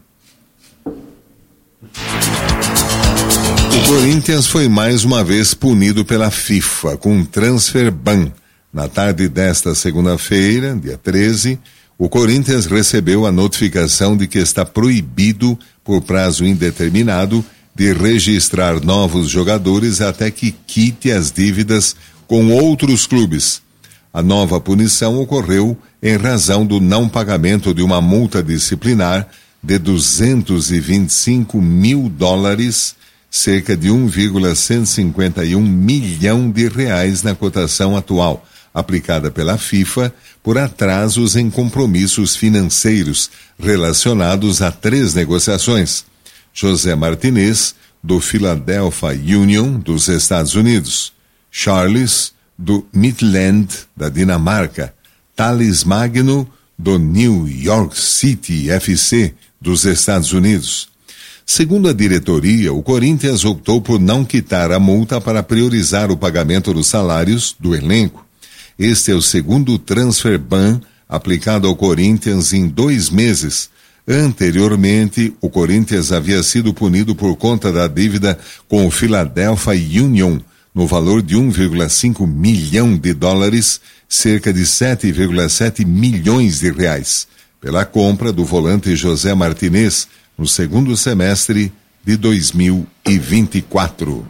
O Corinthians foi mais uma vez punido pela FIFA com um transfer ban. Na tarde desta segunda-feira, dia treze, o Corinthians recebeu a notificação de que está proibido, por prazo indeterminado, de registrar novos jogadores até que quite as dívidas com outros clubes. A nova punição ocorreu em razão do não pagamento de uma multa disciplinar de duzentos e vinte e cinco mil dólares, cerca de um vírgula cento e cinquenta e um milhão de reais na cotação atual, aplicada pela FIFA por atrasos em compromissos financeiros relacionados a três negociações. José Martinez, do Philadelphia Union, dos Estados Unidos. Charles, do Midland, da Dinamarca. Thales Magno, do New York City F C, dos Estados Unidos. Segundo a diretoria, o Corinthians optou por não quitar a multa para priorizar o pagamento dos salários do elenco. Este é o segundo transfer ban aplicado ao Corinthians em dois meses. Anteriormente, o Corinthians havia sido punido por conta da dívida com o Philadelphia Union, no valor de um vírgula cinco milhão de dólares, cerca de sete vírgula sete milhões de reais, pela compra do volante José Martinez no segundo semestre de dois mil e vinte e quatro.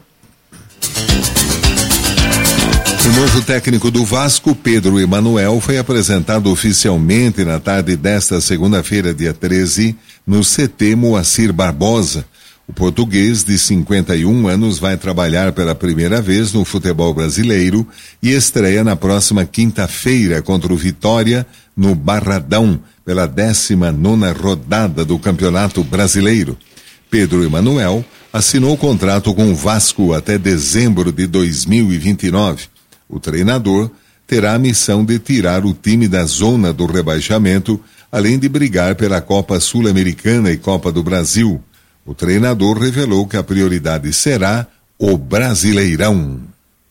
O novo técnico do Vasco, Pedro Emanuel, foi apresentado oficialmente na tarde desta segunda-feira, dia treze, no C T Moacir Barbosa. O português, de cinquenta e um anos, vai trabalhar pela primeira vez no futebol brasileiro e estreia na próxima quinta-feira contra o Vitória, no Barradão, pela décima nona rodada do Campeonato Brasileiro. Pedro Emanuel assinou contrato com o Vasco até dezembro de dois mil e vinte e nove. O treinador terá a missão de tirar o time da zona do rebaixamento, além de brigar pela Copa Sul-Americana e Copa do Brasil. O treinador revelou que a prioridade será o Brasileirão.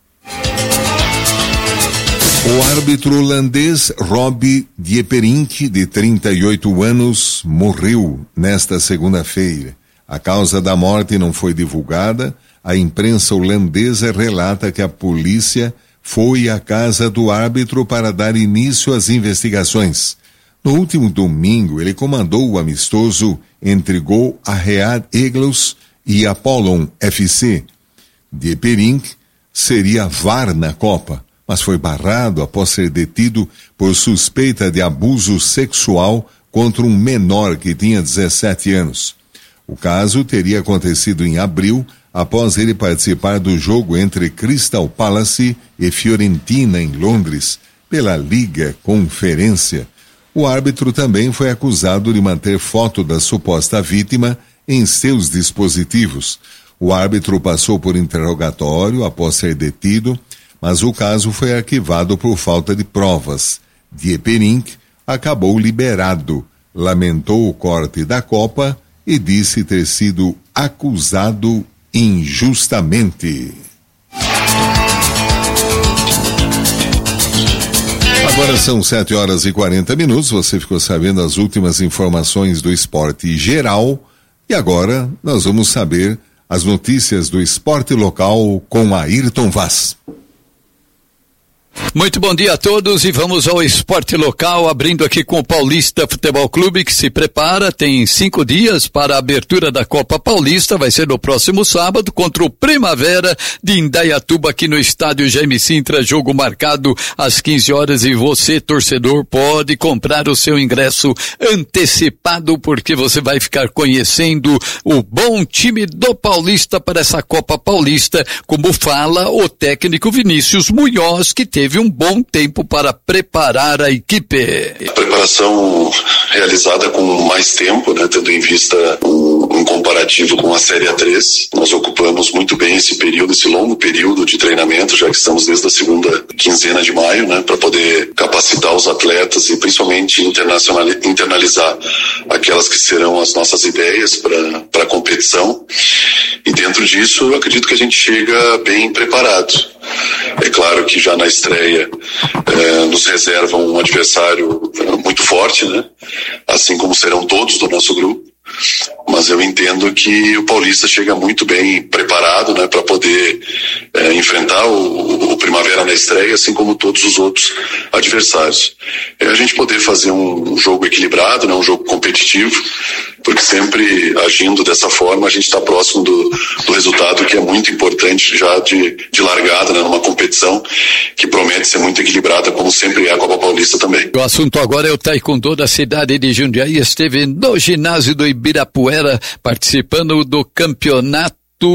O árbitro holandês Rob Dieperink, de trinta e oito anos, morreu nesta segunda-feira. A causa da morte não foi divulgada. A imprensa holandesa relata que a polícia foi à casa do árbitro para dar início às investigações. No último domingo, ele comandou o amistoso entre Go Ahead Eagles e Apollon F C. Dieperink seria V A R na Copa, mas foi barrado após ser detido por suspeita de abuso sexual contra um menor que tinha dezessete anos. O caso teria acontecido em abril, após ele participar do jogo entre Crystal Palace e Fiorentina em Londres, pela Liga Conferência. O árbitro também foi acusado de manter foto da suposta vítima em seus dispositivos. O árbitro passou por interrogatório após ser detido, mas o caso foi arquivado por falta de provas. Dieperink acabou liberado, lamentou o corte da Copa e disse ter sido acusado injustamente. Agora são sete horas e quarenta minutos, você ficou sabendo as últimas informações do esporte geral e agora nós vamos saber as notícias do esporte local com Ayrton Vaz. Muito bom dia a todos e vamos ao esporte local, abrindo aqui com o Paulista Futebol Clube, que se prepara, tem cinco dias para a abertura da Copa Paulista, vai ser no próximo sábado contra o Primavera de Indaiatuba aqui no estádio Jaime Sintra, jogo marcado às quinze horas e você, torcedor, pode comprar o seu ingresso antecipado porque você vai ficar conhecendo o bom time do Paulista para essa Copa Paulista, como fala o técnico Vinícius Munhoz, que teve um bom tempo para preparar a equipe. A preparação realizada com mais tempo, né, tendo em vista um, um comparativo com a Série A três, nós ocupamos muito bem esse período, esse longo período de treinamento, já que estamos desde a segunda quinzena de maio, né, para poder capacitar os atletas e principalmente internalizar aquelas que serão as nossas ideias para a competição. E dentro disso, eu acredito que a gente chega bem preparado. É claro que já na estreia eh, nos reserva um adversário muito forte, né? Assim como serão todos do nosso grupo. Mas eu entendo que o Paulista chega muito bem preparado, né, para poder é, enfrentar o, o Primavera na estreia, assim como todos os outros adversários. É a gente poder fazer um, um jogo equilibrado, né, um jogo competitivo, porque sempre agindo dessa forma a gente está próximo do, do resultado, que é muito importante já de, de largada, né, numa competição que promete ser muito equilibrada, como sempre é a Copa Paulista também. O assunto agora é o Taekwondo da cidade de Jundiaí. Esteve no ginásio do Ibirapuera participando do campeonato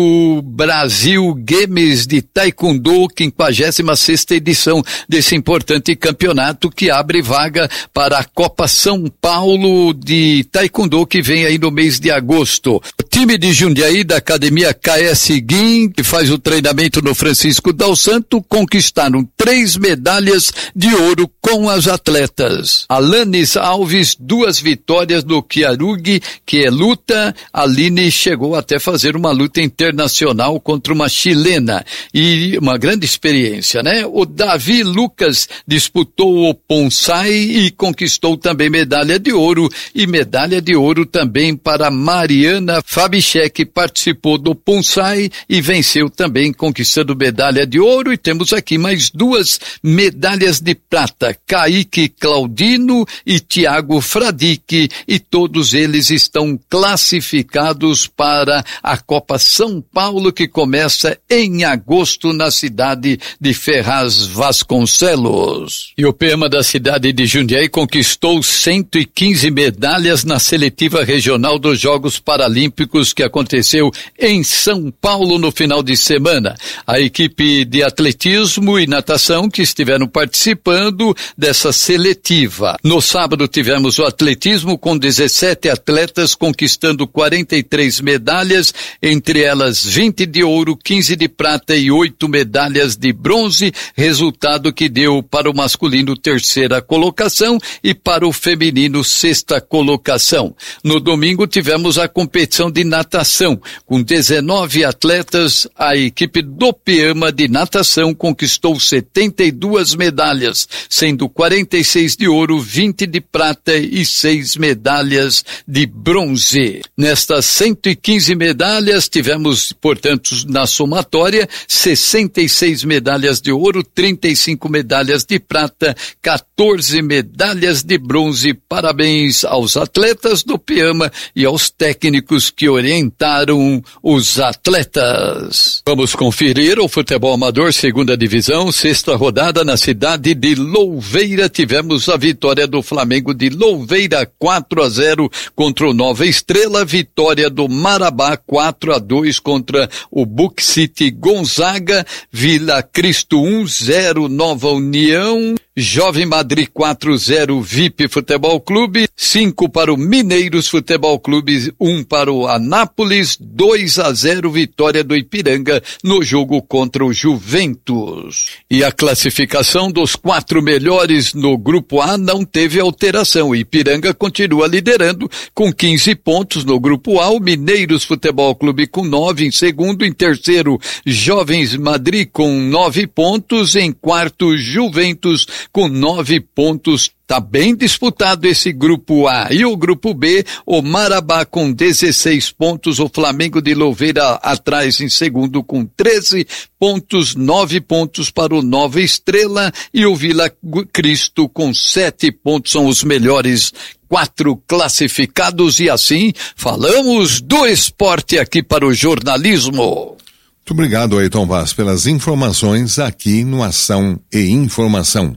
Brasil Games de Taekwondo, quinquagésima sexta edição desse importante campeonato que abre vaga para a Copa São Paulo de Taekwondo, que vem aí no mês de agosto. O time de Jundiaí da Academia K S Guim, que faz o treinamento no Francisco Dal Santo, conquistaram três medalhas de ouro com as atletas. Alanis Alves, duas vitórias no Kiarugi, que é luta. A Aline chegou até fazer uma luta internacional contra uma chilena, e uma grande experiência, né? O Davi Lucas disputou o Ponsai e conquistou também medalha de ouro, e medalha de ouro também para Mariana Fabichek, que participou do Ponsai e venceu também, conquistando medalha de ouro. E temos aqui mais duas medalhas de prata, Kaique Claudino e Tiago Fradique, e todos eles estão classificados para a Copa São Paulo, que começa em agosto na cidade de Ferraz Vasconcelos. E o Pema da cidade de Jundiaí conquistou cento e quinze medalhas na seletiva regional dos Jogos Paralímpicos que aconteceu em São Paulo no final de semana. A equipe de atletismo e natação que estiveram participando dessa seletiva. No sábado tivemos o atletismo com dezessete atletas conquistando quarenta e três medalhas, entre elas vinte de ouro, quinze de prata e oito medalhas de bronze, resultado que deu para o masculino terceira colocação e para o feminino sexta colocação. No domingo tivemos a competição de natação, com dezenove atletas. A equipe do Piama de natação conquistou setenta e duas medalhas, sendo quarenta e seis de ouro, vinte de prata e seis medalhas de bronze. Nestas cento e quinze medalhas tivemos, portanto, na somatória, sessenta e seis medalhas de ouro, trinta e cinco medalhas de prata, quatorze medalhas de bronze. Parabéns aos atletas do Piama e aos técnicos que orientaram os atletas. Vamos conferir o futebol amador, segunda divisão, sexta rodada na cidade de Louveira. Tivemos a vitória do Flamengo de Louveira, quatro a zero contra o Nova Estrela, vitória do Marabá, quatro a dois contra o Book City Gonzaga, Vila Cristo um a zero Nova União, Jovem Madrid quatro a zero V I P Futebol Clube, cinco para o Mineiros Futebol Clube, um para o Anápolis, dois a zero vitória do Ipiranga no jogo contra o Juventus. E a classificação dos quatro melhores no grupo A não teve alteração. O Ipiranga continua liderando com quinze pontos no grupo A, o Mineiros Futebol Clube com nove em segundo, em terceiro Jovens Madrid com nove pontos, em quarto Juventus com nove pontos. Tá bem disputado esse grupo A. E o grupo B, o Marabá com dezesseis pontos, o Flamengo de Louveira atrás em segundo com treze pontos, nove pontos para o Nova Estrela e o Vila Cristo com sete pontos. São os melhores quatro classificados. E assim falamos do esporte aqui para o jornalismo. Muito obrigado, Ayrton Vaz, pelas informações aqui no Ação e Informação.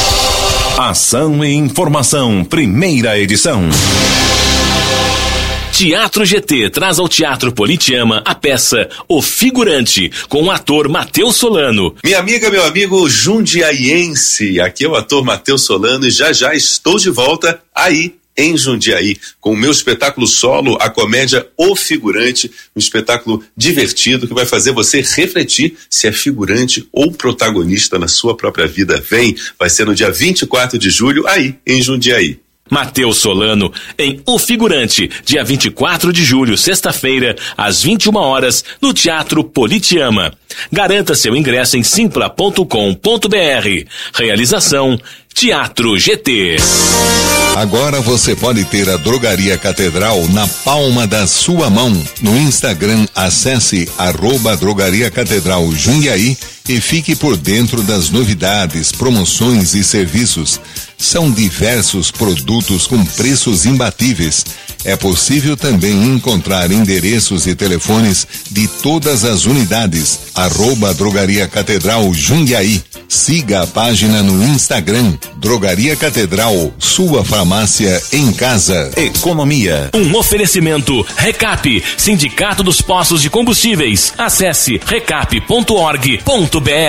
Ação e Informação, primeira edição. Teatro G T traz ao Teatro Politeama a peça O Figurante, com o ator Matheus Solano. Minha amiga, meu amigo jundiaiense, aqui é o ator Matheus Solano e já já estou de volta aí em Jundiaí, com o meu espetáculo solo, a comédia O Figurante, um espetáculo divertido que vai fazer você refletir se é figurante ou protagonista na sua própria vida. Vem, vai ser no dia vinte e quatro de julho, aí em Jundiaí. Matheus Solano, em O Figurante, dia vinte e quatro de julho, sexta-feira, às vinte e uma horas, no Teatro Politeama. Garanta seu ingresso em simpla ponto com ponto br. Realização Teatro G T. Agora você pode ter a Drogaria Catedral na palma da sua mão. No Instagram, acesse arroba Drogaria Catedral Jundiaí e fique por dentro das novidades, promoções e serviços. São diversos produtos com preços imbatíveis. É possível também encontrar endereços e telefones de todas as unidades. Arroba Drogaria Catedral Jundiaí. Siga a página no Instagram. Drogaria Catedral, sua farmácia em casa. Economia. Um oferecimento Recap, Sindicato dos Postos de Combustíveis. Acesse recap ponto org ponto br.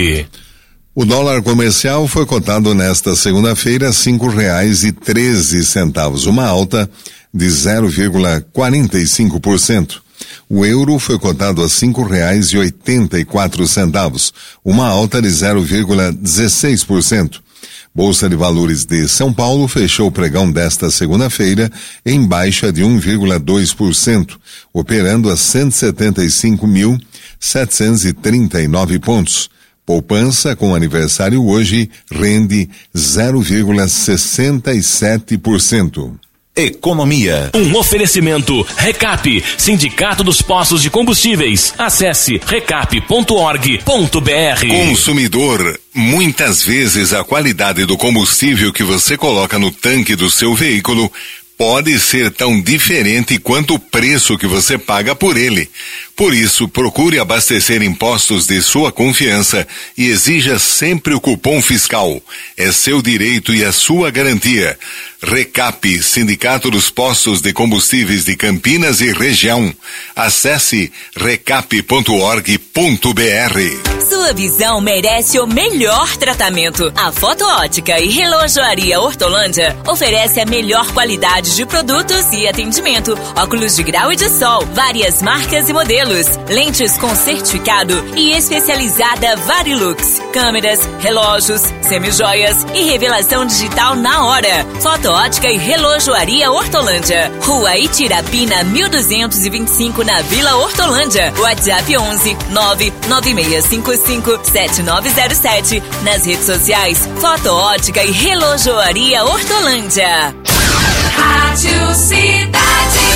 O dólar comercial foi cotado nesta segunda-feira a cinco reais e treze centavos, uma alta de zero vírgula quarenta e cinco por cento. O euro foi cotado a cinco reais e oitenta e quatro centavos, uma alta de zero vírgula dezesseis por cento. Bolsa de Valores de São Paulo fechou o pregão desta segunda-feira em baixa de um vírgula dois por cento, operando a cento e setenta e cinco mil, setecentos e trinta e nove pontos. Poupança com aniversário hoje rende zero vírgula sessenta e sete por cento. Economia. Um oferecimento Recap, Sindicato dos Postos de Combustíveis. Acesse recap ponto org ponto br. Consumidor, muitas vezes a qualidade do combustível que você coloca no tanque do seu veículo pode ser tão diferente quanto o preço que você paga por ele. Por isso, procure abastecer em postos de sua confiança e exija sempre o cupom fiscal. É seu direito e a sua garantia. Recap, Sindicato dos Postos de Combustíveis de Campinas e Região. Acesse recap ponto org ponto br. Sua visão merece o melhor tratamento. A Foto Ótica e Relojoaria Hortolândia oferece a melhor qualidade de produtos e atendimento. Óculos de grau e de sol, várias marcas e modelos, lentes com certificado e especializada Varilux, câmeras, relógios, semijoias e revelação digital na hora. Foto Ótica e Relojoaria Hortolândia, Rua Itirapina mil duzentos e vinte e cinco, na Vila Hortolândia. WhatsApp onze nove nove seis cinco cinco sete nove zero sete. Nas redes sociais, Foto Ótica e Relojoaria Hortolândia. Rádio Cidade.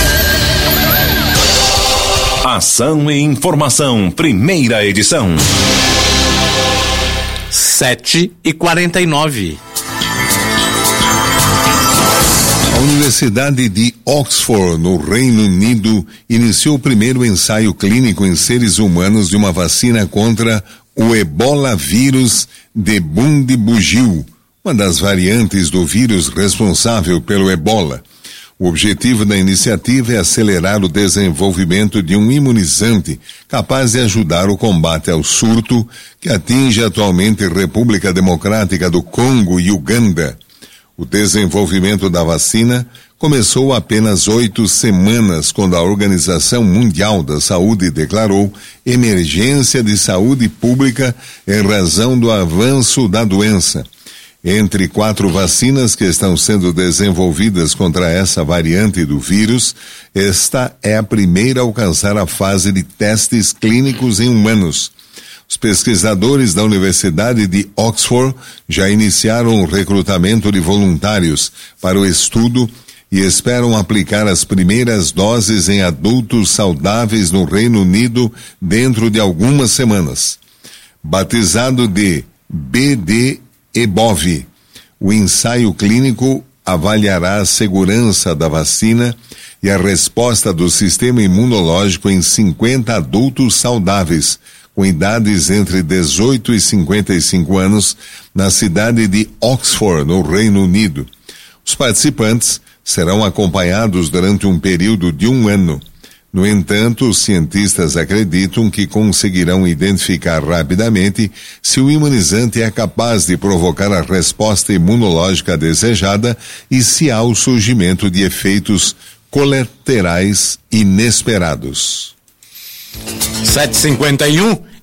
Ação e informação, primeira edição. Sete e quarenta e nove. A Universidade de Oxford, no Reino Unido, iniciou o primeiro ensaio clínico em seres humanos de uma vacina contra o Ebola vírus de Bundibugyo, uma das variantes do vírus responsável pelo Ebola. O objetivo da iniciativa é acelerar o desenvolvimento de um imunizante capaz de ajudar o combate ao surto que atinge atualmente República Democrática do Congo e Uganda. O desenvolvimento da vacina começou há apenas oito semanas, quando a Organização Mundial da Saúde declarou emergência de saúde pública em razão do avanço da doença. Entre quatro vacinas que estão sendo desenvolvidas contra essa variante do vírus, esta é a primeira a alcançar a fase de testes clínicos em humanos. Os pesquisadores da Universidade de Oxford já iniciaram o recrutamento de voluntários para o estudo e esperam aplicar as primeiras doses em adultos saudáveis no Reino Unido dentro de algumas semanas. Batizado de B D EBOV, o ensaio clínico avaliará a segurança da vacina e a resposta do sistema imunológico em cinquenta adultos saudáveis, com idades entre dezoito e cinquenta e cinco anos, na cidade de Oxford, no Reino Unido. Os participantes serão acompanhados durante um período de um ano. No entanto, os cientistas acreditam que conseguirão identificar rapidamente se o imunizante é capaz de provocar a resposta imunológica desejada e se há o surgimento de efeitos colaterais inesperados. sete e cinquenta e um.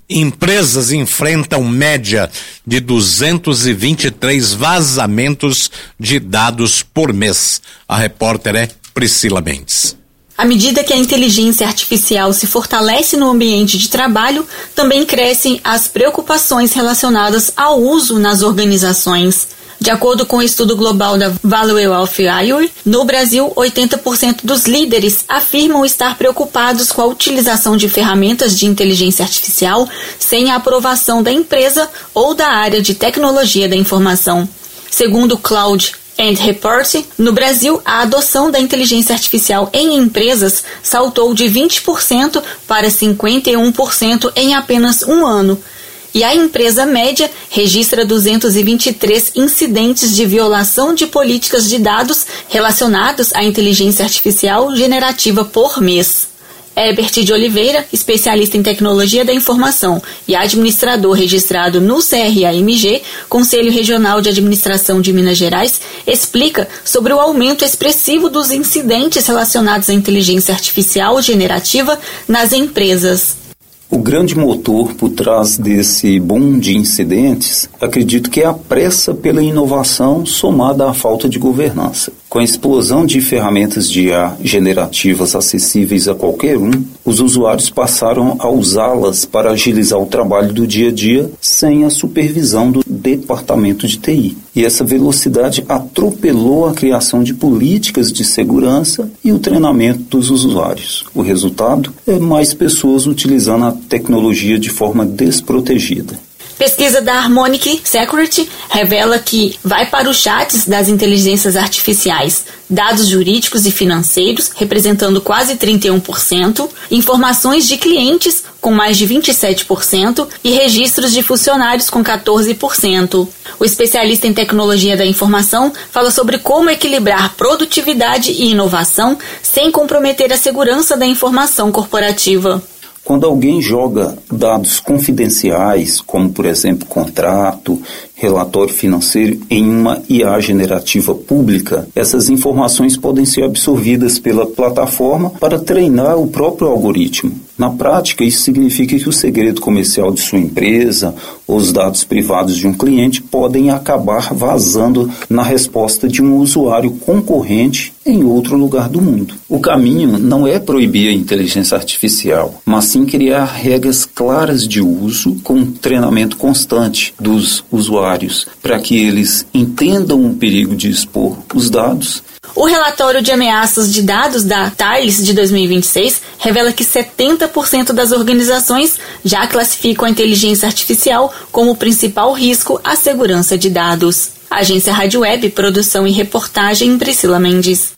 Empresas enfrentam média de duzentos e vinte e três vazamentos de dados por mês. A repórter é Priscila Mendes. À medida que a inteligência artificial se fortalece no ambiente de trabalho, também crescem as preocupações relacionadas ao uso nas organizações. De acordo com o estudo global da Value of I O, no Brasil, oitenta por cento dos líderes afirmam estar preocupados com a utilização de ferramentas de inteligência artificial sem a aprovação da empresa ou da área de tecnologia da informação. Segundo o Cloud and Report, no Brasil, a adoção da inteligência artificial em empresas saltou de vinte por cento para cinquenta e um por cento em apenas um ano. E a empresa média registra duzentos e vinte e três incidentes de violação de políticas de dados relacionados à inteligência artificial generativa por mês. Herbert de Oliveira, especialista em tecnologia da informação e administrador registrado no C R A M G, Conselho Regional de Administração de Minas Gerais, explica sobre o aumento expressivo dos incidentes relacionados à inteligência artificial generativa nas empresas. O grande motor por trás desse boom de incidentes, acredito que é a pressa pela inovação somada à falta de governança. Com a explosão de ferramentas de I A generativas acessíveis a qualquer um, os usuários passaram a usá-las para agilizar o trabalho do dia a dia sem a supervisão do departamento de T I. E essa velocidade atropelou a criação de políticas de segurança e o treinamento dos usuários. O resultado é mais pessoas utilizando a tecnologia de forma desprotegida. Pesquisa da Harmonic Security revela que vai para os chats das inteligências artificiais dados jurídicos e financeiros, representando quase trinta e um por cento, informações de clientes, com mais de vinte e sete por cento, e registros de funcionários, com quatorze por cento. O especialista em tecnologia da informação fala sobre como equilibrar produtividade e inovação sem comprometer a segurança da informação corporativa. Quando alguém joga dados confidenciais, como por exemplo contrato, relatório financeiro, em uma I A generativa pública, essas informações podem ser absorvidas pela plataforma para treinar o próprio algoritmo. Na prática, isso significa que o segredo comercial de sua empresa ou os dados privados de um cliente podem acabar vazando na resposta de um usuário concorrente em outro lugar do mundo. O caminho não é proibir a inteligência artificial, mas sim criar regras claras de uso com treinamento constante dos usuários, para que eles entendam o perigo de expor os dados. O relatório de ameaças de dados da Thales de dois mil e vinte e seis revela que setenta por cento das organizações já classificam a inteligência artificial como o principal risco à segurança de dados. Agência Rádio Web, produção e reportagem, Priscila Mendes.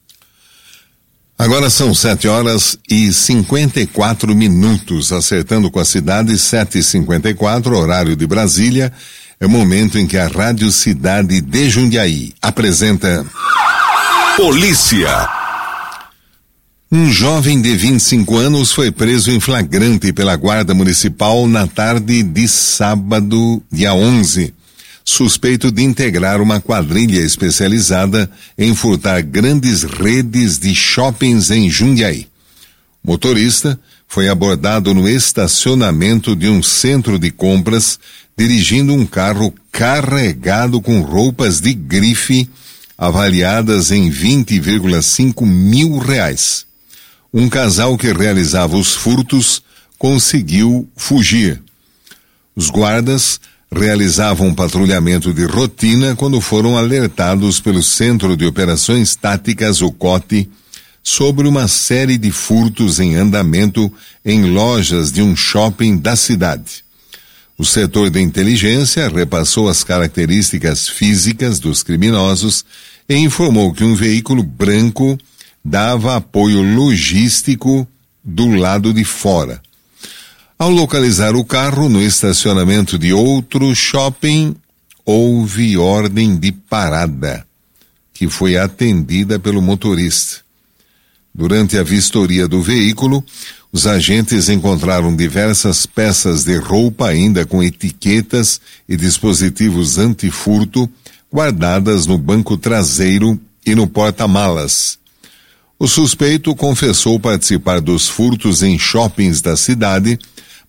Agora são sete horas e cinquenta e quatro minutos, acertando com a cidade, sete e cinquenta e quatro, horário de Brasília. É o momento em que a Rádio Cidade de Jundiaí apresenta... Polícia. Um jovem de vinte e cinco anos foi preso em flagrante pela Guarda Municipal na tarde de sábado, dia onze, suspeito de integrar uma quadrilha especializada em furtar grandes redes de shoppings em Jundiaí. O motorista foi abordado no estacionamento de um centro de compras, dirigindo um carro carregado com roupas de grife avaliadas em vinte vírgula cinco mil reais. Um casal que realizava os furtos conseguiu fugir. Os guardas realizavam um patrulhamento de rotina quando foram alertados pelo Centro de Operações Táticas, o C O T, sobre uma série de furtos em andamento em lojas de um shopping da cidade. O setor de inteligência repassou as características físicas dos criminosos e informou que um veículo branco dava apoio logístico do lado de fora. Ao localizar o carro no estacionamento de outro shopping, houve ordem de parada, que foi atendida pelo motorista. Durante a vistoria do veículo, os agentes encontraram diversas peças de roupa ainda com etiquetas e dispositivos antifurto guardadas no banco traseiro e no porta-malas. O suspeito confessou participar dos furtos em shoppings da cidade,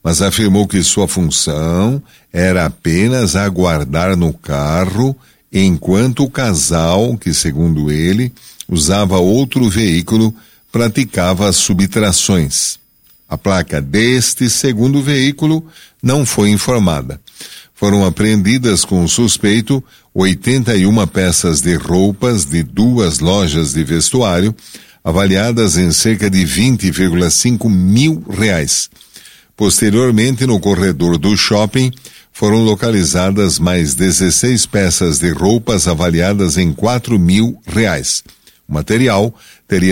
mas afirmou que sua função era apenas aguardar no carro enquanto o casal, que segundo ele, usava outro veículo, praticava as subtrações. A placa deste segundo veículo não foi informada. Foram apreendidas com o suspeito oitenta e uma peças de roupas de duas lojas de vestuário, avaliadas em cerca de vinte vírgula cinco mil reais. Posteriormente, no corredor do shopping, foram localizadas mais dezesseis peças de roupas avaliadas em quatro mil reais. O material teria